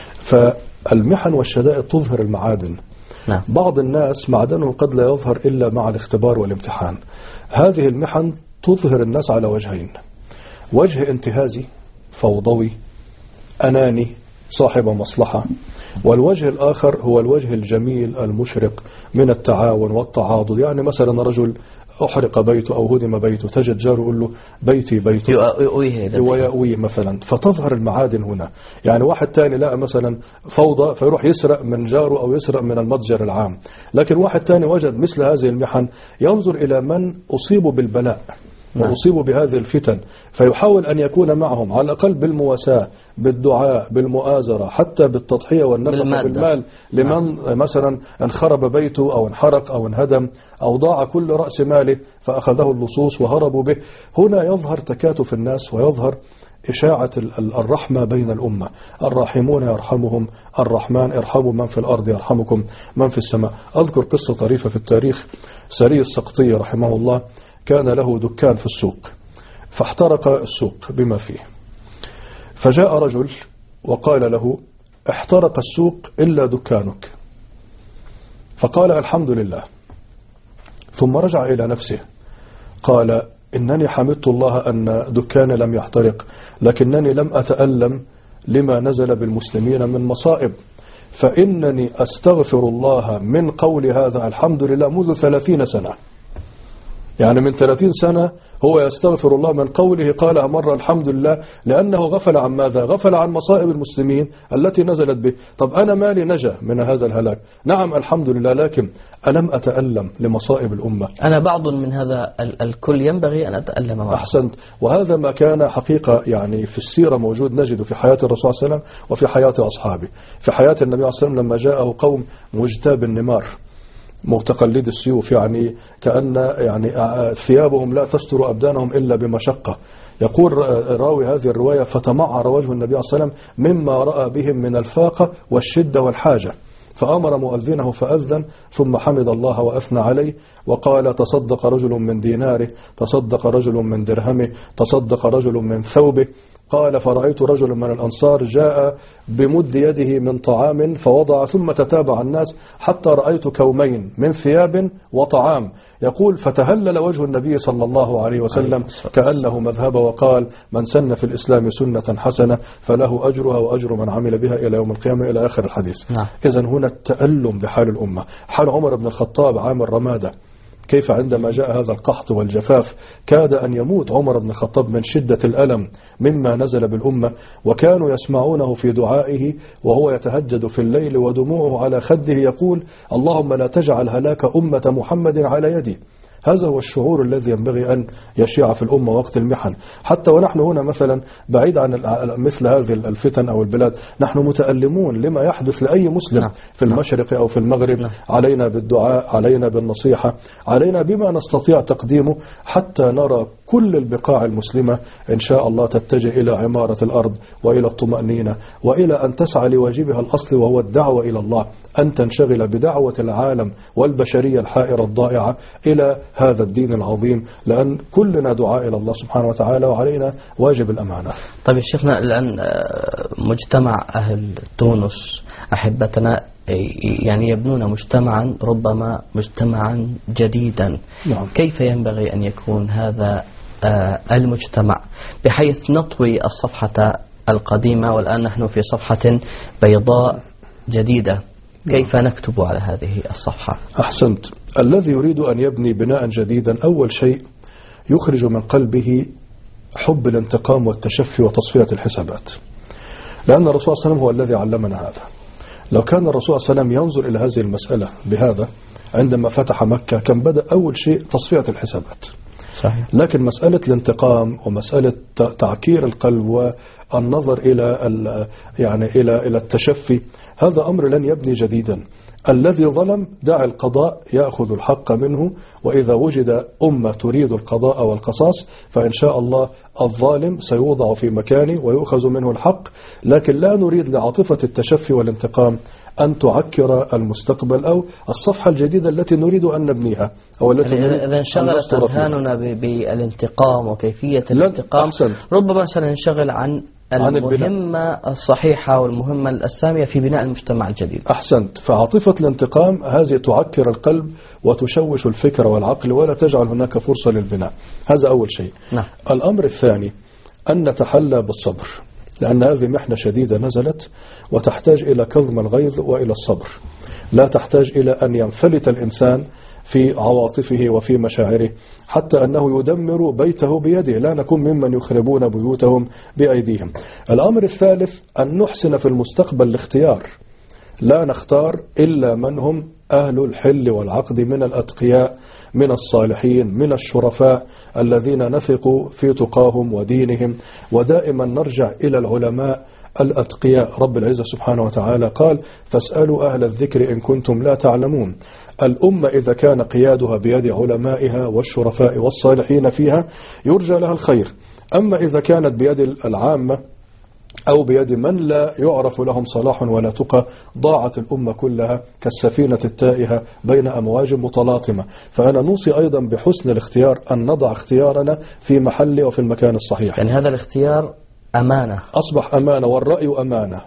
فالمحن والشدائد تظهر المعادن. بعض الناس معدنه قد لا يظهر إلا مع الاختبار والامتحان. هذه المحن تظهر الناس على وجهين: وجه انتهازي فوضوي أناني صاحب مصلحة، والوجه الآخر هو الوجه الجميل المشرق من التعاون والتعاضد. يعني مثلا رجل أحرق بيته أو هدم بيته، تجد جاره يقول له بيتي بيته ويأويه مثلا، فتظهر المعادن هنا. يعني واحد تاني لقى مثلا فوضى فيروح يسرق من جاره أو يسرق من المتجر العام، لكن واحد تاني وجد مثل هذه المحن ينظر إلى من أصيبوا بالبلاء وأصيبوا بهذه الفتن، فيحاول أن يكون معهم على الأقل بالمواساة، بالدعاء، بالمؤازرة، حتى بالتضحية والنفقة بالمال لمن مثلا انخرب بيته أو انحرق أو انهدم أو ضاع كل رأس ماله فأخذه اللصوص وهربوا به. هنا يظهر تكاتف الناس ويظهر إشاعة الرحمة بين الأمة. الراحمون يرحمهم الرحمن، ارحموا من في الأرض يرحمكم من في السماء. أذكر قصة طريفة في التاريخ. سري السقطي رحمه الله كان له دكان في السوق، فاحترق السوق بما فيه، فجاء رجل وقال له: احترق السوق إلا دكانك. فقال: الحمد لله. ثم رجع إلى نفسه قال: إنني حمدت الله أن دكاني لم يحترق، لكنني لم أتألم لما نزل بالمسلمين من مصائب، فإنني أستغفر الله من قول هذا الحمد لله منذ 30 سنة. يعني من 30 سنة هو يستغفر الله من قوله قال مرة الحمد لله، لأنه غفل عن ماذا؟ غفل عن مصائب المسلمين التي نزلت به. طب أنا مالي نجا من هذا الهلاك؟ نعم الحمد لله، لكن ألم أتألم لمصائب الأمة؟ أنا بعض من هذا الكل ينبغي أن أتألم معه. أحسنت. وهذا ما كان حقيقة يعني في السيرة موجود، نجد في حياة الرسول صلى الله عليه وسلم وفي حياة أصحابه. في حياة النبي صلى الله عليه وسلم لما جاءه قوم مجتاب النمار متقلد السيوف، يعني كأن يعني ثيابهم لا تستر أبدانهم إلا بمشقة. يقول راوي هذه الرواية فتمعر وجه النبي صلى الله عليه وسلم مما رأى بهم من الفاقة والشدة والحاجة، فأمر مؤذنه فأذن، ثم حمد الله وأثنى عليه وقال تصدق رجل من ديناره، تصدق رجل من درهمه، تصدق رجل من ثوبه. قال فرأيت رجل من الأنصار جاء بمد يده من طعام فوضع، ثم تتابع الناس حتى رأيت كومين من ثياب وطعام. يقول فتهلل وجه النبي صلى الله عليه وسلم كأنه مذهب، وقال من سن في الإسلام سنة حسنة فله أجرها وأجر من عمل بها إلى يوم القيامة، إلى آخر الحديث. إذن هنا التألم بحال الأمة. حال عمر بن الخطاب عام الرمادة، كيف عندما جاء هذا القحط والجفاف كاد أن يموت عمر بن الخطاب من شدة الألم مما نزل بالأمة، وكانوا يسمعونه في دعائه وهو يتهجد في الليل ودموعه على خده يقول اللهم لا تجعل هلاك أمة محمد على يدي. هذا هو الشعور الذي ينبغي أن يشيع في الأمة وقت المحن. حتى ونحن هنا مثلا بعيد عن مثل هذه الفتن أو البلاد، نحن متألمون لما يحدث لأي مسلم في المشرق أو في المغرب. علينا بالدعاء، علينا بالنصيحة، علينا بما نستطيع تقديمه حتى نرى كل البقاع المسلمة إن شاء الله تتجه إلى عمارة الأرض وإلى الطمأنينة وإلى أن تسعى لواجبها الأصلي وهو الدعوة إلى الله، أن تنشغل بدعوة العالم والبشرية الحائرة الضائعة إلى هذا الدين العظيم، لأن كلنا دعاء إلى الله سبحانه وتعالى وعلينا واجب الأمانة. طيب يا شيخنا، الآن مجتمع أهل تونس أحبتنا يعني يبنون مجتمعا ربما مجتمعا جديدا. نعم. كيف ينبغي أن يكون هذا المجتمع بحيث نطوي الصفحة القديمة والآن نحن في صفحة بيضاء جديدة؟ كيف نكتب على هذه الصفحة؟ أحسنت. الذي يريد أن يبني بناء جديدا أول شيء يخرج من قلبه حب الانتقام والتشفي وتصفية الحسابات، لأن الرسول صلى الله عليه وسلم هو الذي علمنا هذا. لو كان الرسول صلى الله عليه وسلم ينظر إلى هذه المسألة بهذا عندما فتح مكة كان بدأ أول شيء تصفية الحسابات. صحيح. لكن مسألة الانتقام ومسألة تعكير القلب والنظر إلى التشفي هذا أمر لن يبني جديدا. الذي ظلم دع القضاء يأخذ الحق منه، وإذا وجد أمة تريد القضاء والقصاص فإن شاء الله الظالم سيوضع في مكانه ويؤخذ منه الحق. لكن لا نريد لعاطفة التشفي والانتقام أن تعكر المستقبل أو الصفحة الجديدة التي نريد أن نبنيها أو التي إذا انشغلت أذهاننا بالانتقام وكيفية الانتقام ربما سننشغل عن المهمة الصحيحة والمهمة السامية في بناء المجتمع الجديد. أحسنت. فعاطفة الانتقام هذه تعكر القلب وتشوش الفكر والعقل ولا تجعل هناك فرصة للبناء. هذا أول شيء. نعم. الأمر الثاني أن نتحلى بالصبر، لأن هذه محنة شديدة نزلت وتحتاج إلى كظم الغيظ وإلى الصبر، لا تحتاج إلى أن ينفلت الإنسان في عواطفه وفي مشاعره حتى أنه يدمر بيته بيده. لا نكون ممن يخربون بيوتهم بأيديهم. الأمر الثالث أن نحسن في المستقبل الاختيار، لا نختار إلا من هم أهل الحل والعقد من الأتقياء من الصالحين من الشرفاء الذين نثق في تقاهم ودينهم، ودائما نرجع إلى العلماء الأتقياء. رب العزة سبحانه وتعالى قال فاسألوا أهل الذكر إن كنتم لا تعلمون. الأمة إذا كان قيادها بيد علمائها والشرفاء والصالحين فيها يرجى لها الخير. أما إذا كانت بيد العامة أو بيد من لا يعرف لهم صلاح ولا تقى ضاعت الأمة كلها كالسفينة التائهة بين أمواج متلاطمة. فأنا نوصي أيضا بحسن الاختيار أن نضع اختيارنا في محله وفي المكان الصحيح. يعني هذا الاختيار أمانة، أصبح أمانة، والرأي أمانة،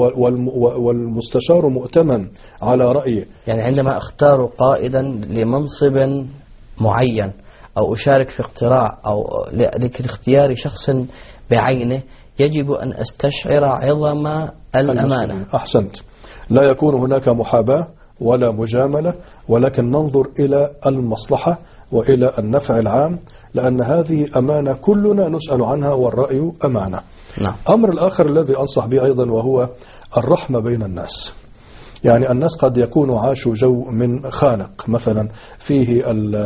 والمستشار مؤتمن على رأيه. يعني عندما أختار قائدا لمنصب معين أو أشارك في اقتراع أو لاختيار شخص بعينه يجب أن أستشعر عظم الأمانة. أحسنت. لا يكون هناك محاباة ولا مجاملة، ولكن ننظر إلى المصلحة وإلى النفع العام، لأن هذه أمانة كلنا نسأل عنها، والرأي أمانة. نعم. أمر الآخر الذي أنصح به أيضا وهو الرحمة بين الناس. يعني الناس قد يكونوا عاشوا جو من خانق مثلا فيه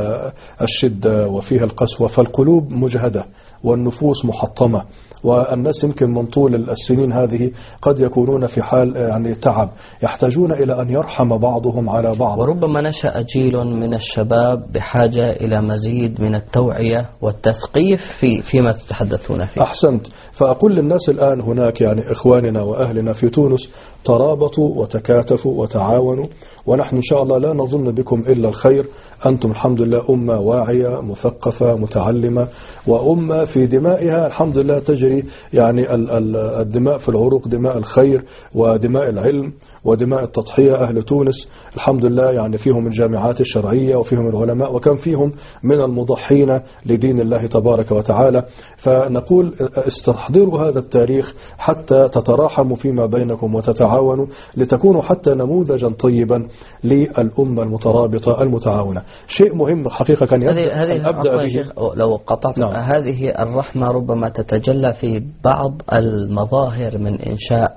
الشدة وفيه القسوة، فالقلوب مجهدة والنفوس محطمة، والناس يمكن من طول السنين هذه قد يكونون في حال يعني تعب، يحتاجون إلى أن يرحم بعضهم على بعض. وربما نشأ جيل من الشباب بحاجة إلى مزيد من التوعية والتثقيف فيما تتحدثون فيه. أحسنت. فأقول للناس الآن هناك يعني إخواننا وأهلنا في تونس ترابطوا وتكاتفوا وتعاونوا، ونحن إن شاء الله لا نظن بكم إلا الخير. أنتم الحمد لله أمة واعية مثقفة متعلمة، وأمة في دمائها الحمد لله تجري يعني الدماء في العروق، دماء الخير ودماء العلم ودماء التضحية. أهل تونس الحمد لله يعني فيهم الجامعات الشرعية وفيهم العلماء، وكم فيهم من المضحين لدين الله تبارك وتعالى. فنقول استحضروا هذا التاريخ حتى تتراحموا فيما بينكم وتتعاونوا، لتكونوا حتى نموذجا طيبا للأمة المترابطة المتعاونة. شيء مهم حقيقة كان أبدأ به. شيخ لو قطعت، نعم. هذه الرحمة ربما تتجلى في بعض المظاهر من إنشاء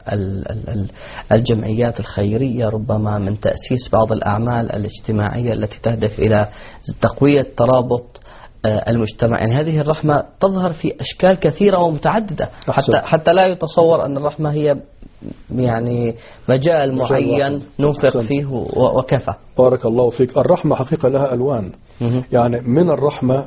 الجمعيات الخيرية، ربما من تأسيس بعض الأعمال الاجتماعية التي تهدف إلى تقوية ترابط المجتمع. يعني هذه الرحمة تظهر في أشكال كثيرة ومتعددة، حتى لا يتصور أن الرحمة هي يعني مجال معين ننفق فيه وكفى. بارك الله فيك. الرحمة حقيقة لها ألوان. يعني من الرحمة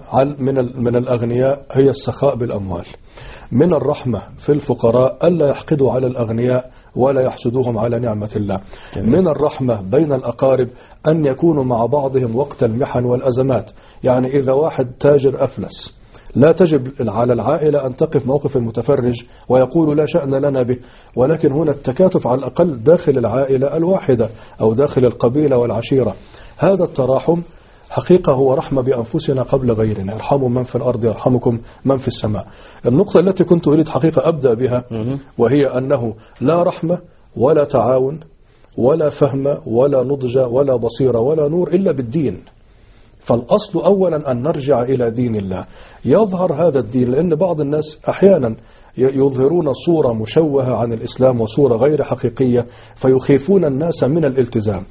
من الأغنياء هي السخاء بالأموال. من الرحمة في الفقراء ألا يحقدوا على الأغنياء ولا يحسدوهم على نعمة الله. من الرحمة بين الأقارب أن يكونوا مع بعضهم وقت المحن والأزمات. يعني إذا واحد تاجر أفلس لا تجب على العائلة أن تقف موقف المتفرج ويقول لا شأن لنا به، ولكن هنا التكاتف على الأقل داخل العائلة الواحدة أو داخل القبيلة والعشيرة. هذا التراحم حقيقة هو رحمة بأنفسنا قبل غيرنا. ارحموا من في الأرض يرحمكم من في السماء. النقطة التي كنت أريد حقيقة أبدأ بها وهي أنه لا رحمة ولا تعاون ولا فهم ولا نضج ولا بصيرة ولا نور إلا بالدين. فالأصل أولا أن نرجع إلى دين الله. يظهر هذا الدين لأن بعض الناس أحيانا يظهرون صورة مشوهة عن الإسلام وصورة غير حقيقية فيخيفون الناس من الالتزام.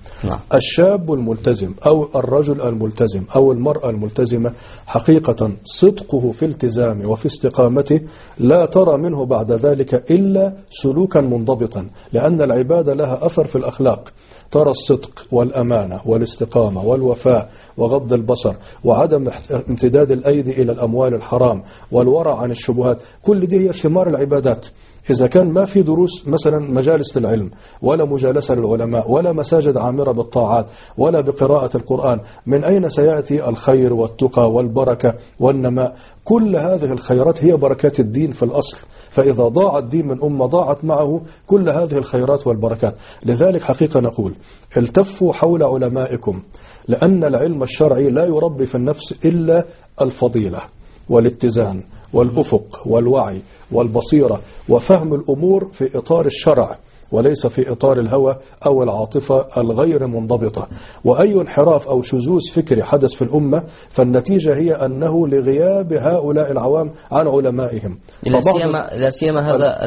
الشاب الملتزم أو الرجل الملتزم أو المرأة الملتزمة حقيقة صدقه في التزامه وفي استقامته لا ترى منه بعد ذلك إلا سلوكا منضبطا، لأن العبادة لها أثر في الأخلاق. ترى الصدق والأمانة والاستقامة والوفاء وغض البصر وعدم امتداد الأيدي إلى الأموال الحرام والورع عن الشبهات، كل دي هي ثمار العبادات. إذا كان ما في دروس مثلا مجالس العلم ولا مجالسة للعلماء ولا مساجد عامرة بالطاعات ولا بقراءة القرآن، من أين سيأتي الخير والتقى والبركة والنماء؟ كل هذه الخيرات هي بركات الدين في الأصل، فإذا ضاع الدين من أمة ضاعت معه كل هذه الخيرات والبركات. لذلك حقيقة نقول التفوا حول علمائكم، لأن العلم الشرعي لا يربي في النفس إلا الفضيلة والاتزان والأفق والوعي والبصيرة وفهم الأمور في إطار الشرع وليس في إطار الهوى أو العاطفة الغير منضبطة. وأي انحراف أو شذوذ فكري حدث في الأمة فالنتيجة هي أنه لغياب هؤلاء العوام عن علمائهم. لا سيما هذا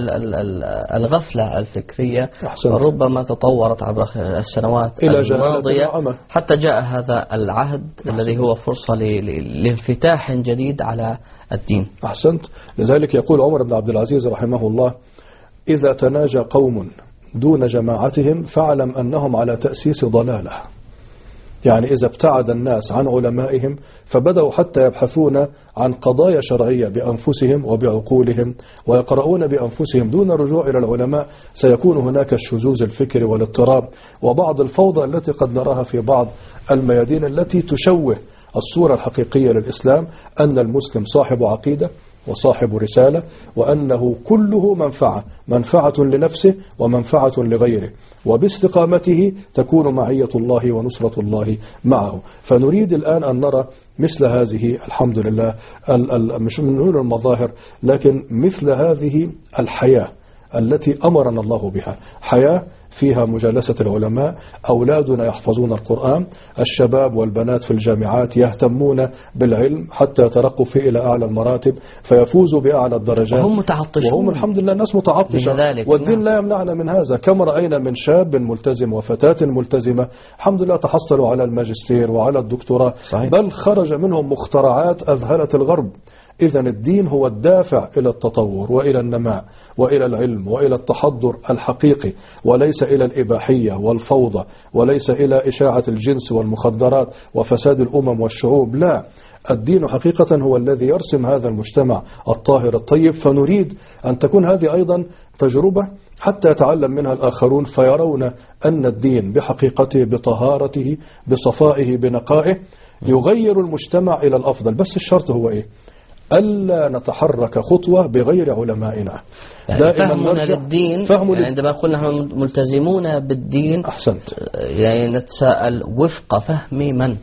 الغفلة الفكرية ربما تطورت عبر السنوات الماضية حتى جاء هذا العهد الذي هو فرصة لانفتاح جديد على الدين. أحسنت. لذلك يقول عمر بن عبد العزيز رحمه الله: إذا تناجى قوم دون جماعتهم فاعلم أنهم على تأسيس ضلالة. يعني إذا ابتعد الناس عن علمائهم فبدأوا حتى يبحثون عن قضايا شرعية بأنفسهم وبعقولهم ويقرؤون بأنفسهم دون الرجوع إلى العلماء، سيكون هناك الشذوذ الفكري والاضطراب وبعض الفوضى التي قد نراها في بعض الميادين التي تشوه الصورة الحقيقية للإسلام، أن المسلم صاحب عقيدة وصاحب رسالة، وأنه كله منفعة لنفسه ومنفعة لغيره، وباستقامته تكون معية الله ونصرة الله معه. فنريد الآن أن نرى مثل هذه الحمد لله مش من نور المظاهر، لكن مثل هذه الحياة التي أمرنا الله بها، حياة فيها مجالسة العلماء، أولادنا يحفظون القرآن، الشباب والبنات في الجامعات يهتمون بالعلم حتى يترقوا فيه إلى أعلى المراتب فيفوزوا بأعلى الدرجات، وهم متعطشون، وهم الحمد لله الناس متعطشة، والدين لا يمنعنا من هذا. كما رأينا من شاب ملتزم وفتاة ملتزمة الحمد لله تحصلوا على الماجستير وعلى الدكتوراه، بل خرج منهم مخترعات أذهلت الغرب. إذن الدين هو الدافع إلى التطور وإلى النماء وإلى العلم وإلى التحضر الحقيقي، وليس إلى الإباحية والفوضى، وليس إلى إشاعة الجنس والمخدرات وفساد الأمم والشعوب. لا، الدين حقيقة هو الذي يرسم هذا المجتمع الطاهر الطيب، فنريد أن تكون هذه أيضا تجربة حتى يتعلم منها الآخرون فيرون أن الدين بحقيقته بطهارته بصفائه بنقائه يغير المجتمع إلى الأفضل. بس الشرط هو إيه؟ ألا نتحرك خطوة بغير علمائنا. يعني فهمنا للدين، يعني عندما قلنا نحن ملتزمون بالدين، أحسنت، يعني نتساءل وفق فهم من؟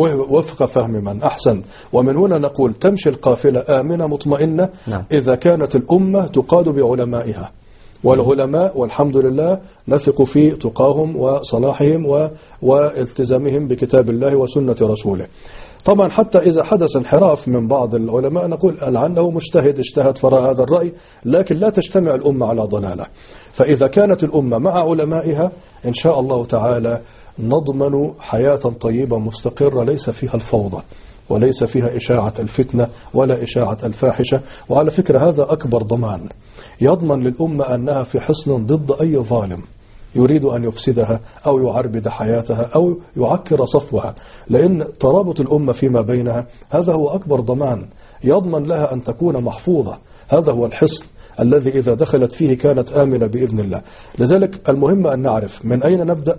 وفق فهم من؟ أحسنت. ومن هنا نقول تمشي القافلة آمنة مطمئنة إذا كانت الأمة تقاد بعلمائها، والعلماء والحمد لله نثق في تقاهم وصلاحهم والتزامهم بكتاب الله وسنة رسوله. طبعا حتى إذا حدث انحراف من بعض العلماء نقول لعله مجتهد اجتهد فرأى هذا الرأي، لكن لا تجتمع الأمة على ضلالة. فإذا كانت الأمة مع علمائها إن شاء الله تعالى نضمن حياة طيبة مستقرة ليس فيها الفوضى وليس فيها إشاعة الفتنة ولا إشاعة الفاحشة. وعلى فكرة هذا أكبر ضمان يضمن للأمة أنها في حصن ضد أي ظالم يريد أن يفسدها أو يعربد حياتها أو يعكر صفوها، لأن ترابط الأمة فيما بينها هذا هو أكبر ضمان يضمن لها أن تكون محفوظة. هذا هو الحصن الذي إذا دخلت فيه كانت آمنة بإذن الله. لذلك المهم أن نعرف من أين نبدأ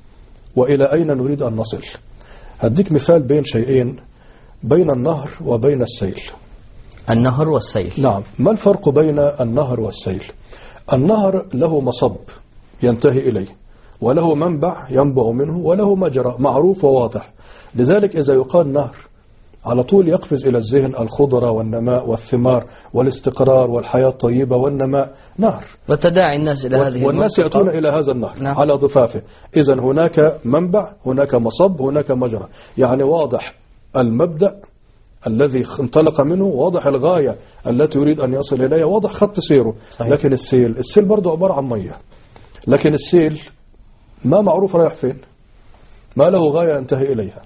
وإلى أين نريد أن نصل. هديك مثال بين شيئين، بين النهر وبين السيل. النهر والسيل، نعم. ما الفرق بين النهر والسيل؟ النهر له مصب ينتهي إليه، وله منبع ينبع منه، وله مجرى معروف وواضح. لذلك إذا يقال نهر على طول يقفز إلى الذهن الخضرة والنماء والثمار والاستقرار والحياة الطيبة والنماء، نهر، وتداعي الناس إلى هذه والناس يأتون إلى هذا النهر على ضفافه. إذن هناك منبع، هناك مصب، هناك مجرى، يعني واضح المبدأ الذي انطلق منه، واضح الغاية التي يريد أن يصل إليها، واضح خط سيره. صحيح. لكن السيل برضو عبارة عن مية، لكن السيل ما معروف رايح فين، ما له غاية ينتهي إليها،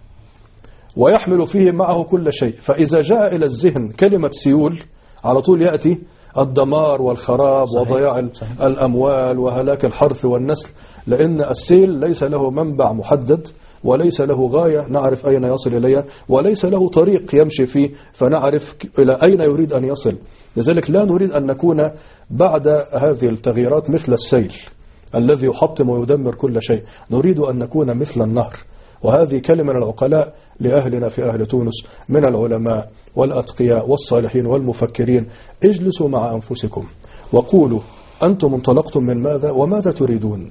ويحمل فيه معه كل شيء. فإذا جاء إلى الذهن كلمة سيول على طول يأتي الدمار والخراب. صحيح. وضياع الأموال وهلاك الحرث والنسل، لأن السيل ليس له منبع محدد وليس له غاية نعرف أين يصل إليها، وليس له طريق يمشي فيه فنعرف إلى أين يريد أن يصل. لذلك لا نريد أن نكون بعد هذه التغييرات مثل السيل الذي يحطم ويدمر كل شيء، نريد أن نكون مثل النهر. وهذه كلمة العقلاء لأهلنا في أهل تونس من العلماء والأتقياء والصالحين والمفكرين: اجلسوا مع أنفسكم وقولوا أنتم انطلقتم من ماذا وماذا تريدون،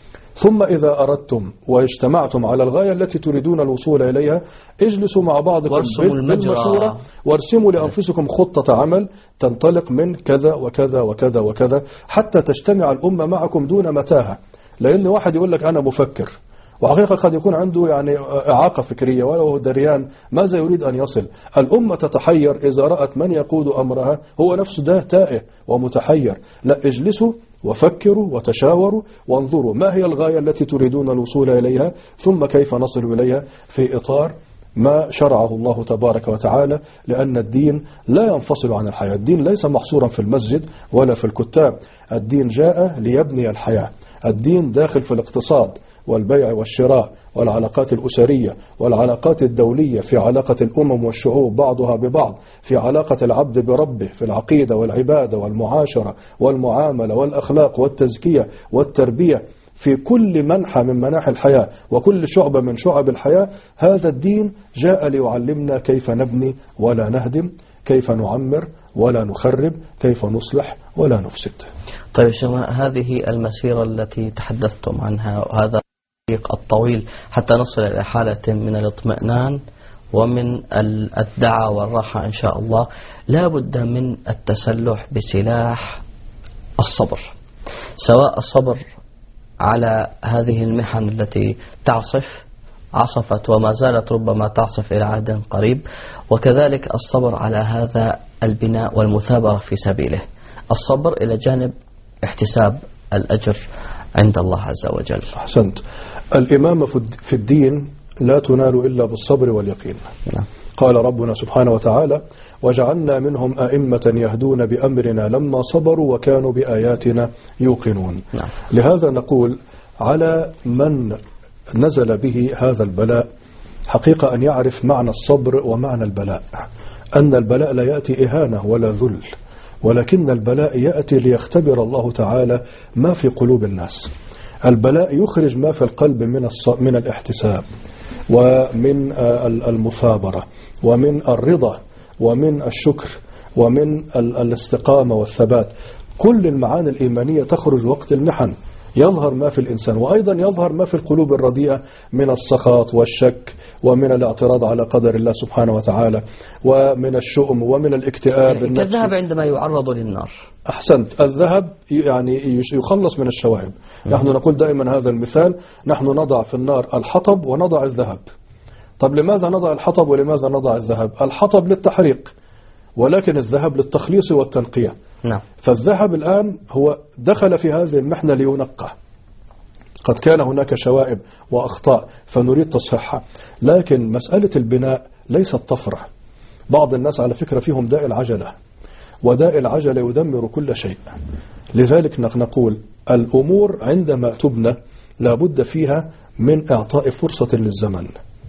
ثم إذا أردتم واجتمعتم على الغاية التي تريدون الوصول إليها اجلسوا مع بعضكم بالمشورة وارسموا لأنفسكم خطة عمل تنطلق من كذا وكذا وكذا وكذا حتى تجتمع الأمة معكم دون متاهة. لأن واحد يقول لك أنا مفكر، وحقيقة قد يكون عنده يعني إعاقة فكرية ولا هو دريان ماذا يريد أن يصل. الأمة تتحير إذا رأت من يقود أمرها هو نفسه ده تائه ومتحير. لا، اجلسوا وفكروا وتشاوروا وانظروا ما هي الغاية التي تريدون الوصول إليها، ثم كيف نصل إليها في إطار ما شرعه الله تبارك وتعالى. لأن الدين لا ينفصل عن الحياة، الدين ليس محصورا في المسجد ولا في الكتاب، الدين جاء ليبني الحياة. الدين داخل في الاقتصاد والبيع والشراء والعلاقات الأسرية والعلاقات الدولية، في علاقة الأمم والشعوب بعضها ببعض، في علاقة العبد بربه، في العقيدة والعبادة والمعاشرة والمعاملة والأخلاق والتزكية والتربية، في كل منحى من مناحي الحياة وكل شعبة من شعب الحياة. هذا الدين جاء ليعلمنا كيف نبني ولا نهدم، كيف نعمر ولا نخرب، كيف نصلح ولا نفسد. طيب هذه المسيرة التي تحدثتم عنها وهذا الطريق الطويل حتى نصل إلى حالة من الاطمئنان ومن الدعاء والراحة إن شاء الله، لا بد من التسلح بسلاح الصبر، سواء الصبر على هذه المحن التي عصفت وما زالت ربما تعصف إلى عهد قريب، وكذلك الصبر على هذا البناء والمثابرة في سبيله، الصبر إلى جانب احتساب الأجر عند الله عز وجل. أحسنت. الإمامة في الدين لا تنال إلا بالصبر واليقين. نعم. قال ربنا سبحانه وتعالى: وجعلنا منهم أئمة يهدون بأمرنا لما صبروا وكانوا بآياتنا يوقنون. نعم. لهذا نقول على من نزل به هذا البلاء حقيقة أن يعرف معنى الصبر ومعنى البلاء، أن البلاء لا يأتي إهانة ولا ذل، ولكن البلاء يأتي ليختبر الله تعالى ما في قلوب الناس. البلاء يخرج ما في القلب من الاحتساب ومن المثابرة ومن الرضا ومن الشكر ومن الاستقامة والثبات. كل المعاني الإيمانية تخرج وقت المحن، يظهر ما في الإنسان، وأيضا يظهر ما في القلوب الرديئة من السخط والشك ومن الاعتراض على قدر الله سبحانه وتعالى ومن الشؤم ومن الاكتئاب النفسي. كالذهب عندما يعرض للنار. أحسنت. الذهب يعني يخلص من الشوائب. نحن نقول دائما هذا المثال: نحن نضع في النار الحطب ونضع الذهب. طب لماذا نضع الحطب ولماذا نضع الذهب؟ الحطب للتحريق، ولكن الذهب للتخليص والتنقية. نعم. فالذهب الآن هو دخل في هذه المحنة لينقى. قد كان هناك شوائب وأخطاء فنريد تصحيحها، لكن مسألة البناء ليست طفرة. بعض الناس على فكرة فيهم داء العجلة، وداء العجلة يدمر كل شيء. لذلك نقول الأمور عندما تبنى لابد فيها من إعطاء فرصة للزمن.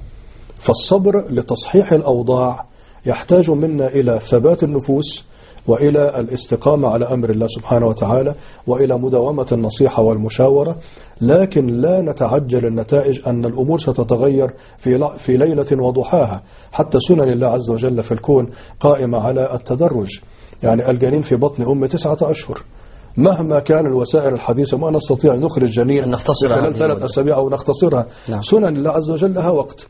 فالصبر لتصحيح الأوضاع يحتاج منا إلى ثبات النفوس وإلى الاستقامة على أمر الله سبحانه وتعالى وإلى مداومة النصيحة والمشاورة، لكن لا نتعجل النتائج أن الأمور ستتغير في ليلة وضحاها. حتى سنن الله عز وجل في الكون قائمة على التدرج. يعني الجنين في بطن أم 9 أشهر، مهما كان الوسائل الحديثة ما نستطيع نخرج جنين خلال 3 أسابيع أو نختصرها. نعم. سنن الله عز وجل لها وقت،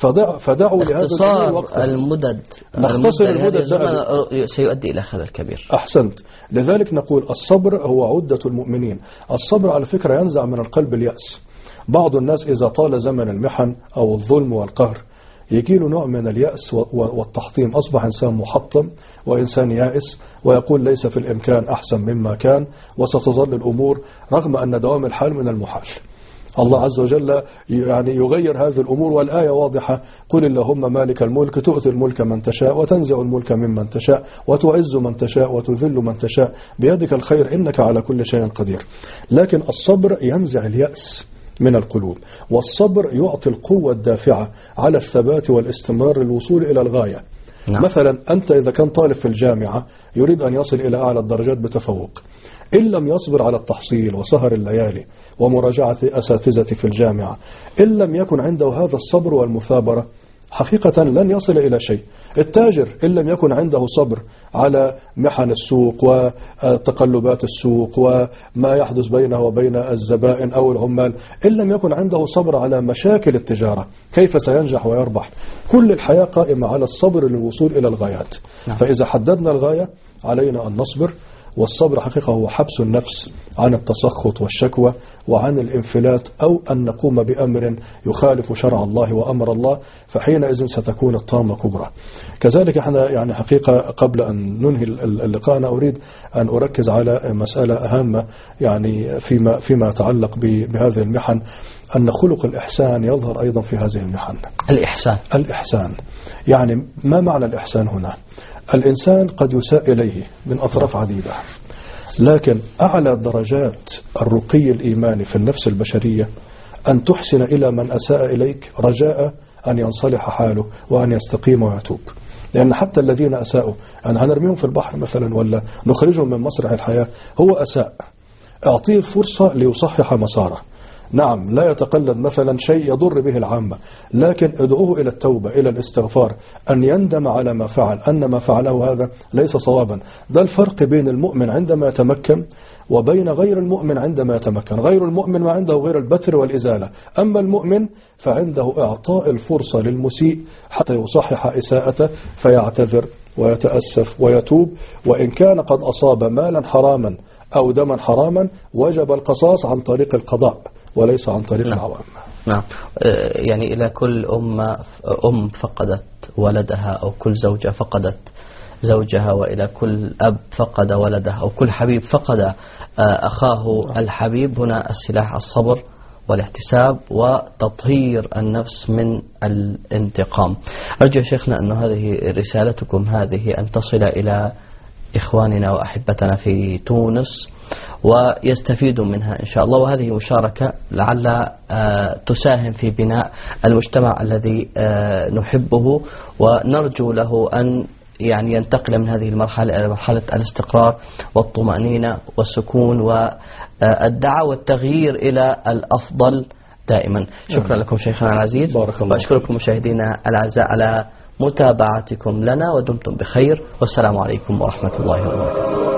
فدعوا لهذا اختصار المدد، نختصر المدد سيؤدي إلى خلل كبير. أحسنت. لذلك نقول الصبر هو عدة المؤمنين. الصبر على فكرة ينزع من القلب اليأس. بعض الناس إذا طال زمن المحن أو الظلم والقهر يجي له نوع من اليأس والتحطيم، أصبح إنسان محطم وإنسان يائس ويقول ليس في الإمكان أحسن مما كان وستظل الأمور، رغم أن دوام الحال من المحال. الله عز وجل يعني يغير هذه الأمور، والآية واضحة: قل اللهم مالك الملك تؤتي الملك من تشاء وتنزع الملك ممن تشاء وتعز من تشاء وتذل من تشاء بيدك الخير إنك على كل شيء قدير. لكن الصبر ينزع اليأس من القلوب، والصبر يعطي القوة الدافعة على الثبات والاستمرار للوصول إلى الغاية. نعم. مثلا أنت إذا كان طالب في الجامعة يريد أن يصل إلى أعلى الدرجات بتفوق، إن لم يصبر على التحصيل وسهر الليالي ومراجعة أساتذة في الجامعة، إن لم يكن عنده هذا الصبر والمثابرة، حقيقة لن يصل إلى شيء. التاجر إن لم يكن عنده صبر على محن السوق وتقلبات السوق وما يحدث بينه وبين الزبائن أو العمال، إن لم يكن عنده صبر على مشاكل التجارة، كيف سينجح ويربح؟ كل الحياة قائمة على الصبر للوصول إلى الغايات. فإذا حددنا الغاية علينا أن نصبر. والصبر حقيقة هو حبس النفس عن التسخط والشكوى وعن الانفلات أو أن نقوم بأمر يخالف شرع الله وأمر الله، فحينئذ ستكون الطامة كبرى. كذلك احنا يعني حقيقة قبل أن ننهي اللقاء أنا أريد أن أركز على مسألة هامة يعني فيما يتعلق بهذه المحن، أن خلق الإحسان يظهر أيضا في هذه المحن. الإحسان يعني ما معنى الإحسان هنا؟ الإنسان قد يساء إليه من أطراف عديدة، لكن أعلى درجات الرقي الإيماني في النفس البشرية أن تحسن إلى من أساء إليك رجاء أن ينصلح حاله وأن يستقيم ويتوب. لأن حتى الذين أساءوا أن هنرميهم في البحر مثلا ولا نخرجهم من مسرح الحياة، هو أساء، أعطيه فرصة ليصحح مساره. نعم لا يتقلد مثلا شيء يضر به العامة، لكن ادعوه إلى التوبة إلى الاستغفار، أن يندم على ما فعل، أن ما فعله هذا ليس صوابا. ده الفرق بين المؤمن عندما يتمكن وبين غير المؤمن عندما يتمكن. غير المؤمن ما عنده غير البتر والإزالة، أما المؤمن فعنده إعطاء الفرصة للمسيء حتى يصحح إساءته فيعتذر ويتأسف ويتوب، وإن كان قد أصاب مالا حراما أو دما حراما وجب القصاص عن طريق القضاء وليس عن طريق العوام. نعم. يعني إلى كل أم فقدت ولدها، أو كل زوجة فقدت زوجها، وإلى كل أب فقد ولده، أو كل حبيب فقد أخاه الحبيب، هنا السلاح الصبر والاحتساب وتطهير النفس من الانتقام. أرجو يا شيخنا أن هذه رسالتكم هذه أن تصل إلى إخواننا وأحبتنا في تونس ويستفيدوا منها إن شاء الله، وهذه مشاركة لعل تساهم في بناء المجتمع الذي نحبه، ونرجو له أن يعني ينتقل من هذه المرحلة إلى مرحلة الاستقرار والطمأنينة والسكون والدعوة والتغيير إلى الأفضل دائما. شكرا لكم شيخنا العزيز، وأشكركم مشاهدينا الأعزاء على متابعتكم لنا، ودمتم بخير، والسلام عليكم ورحمة الله وبركاته.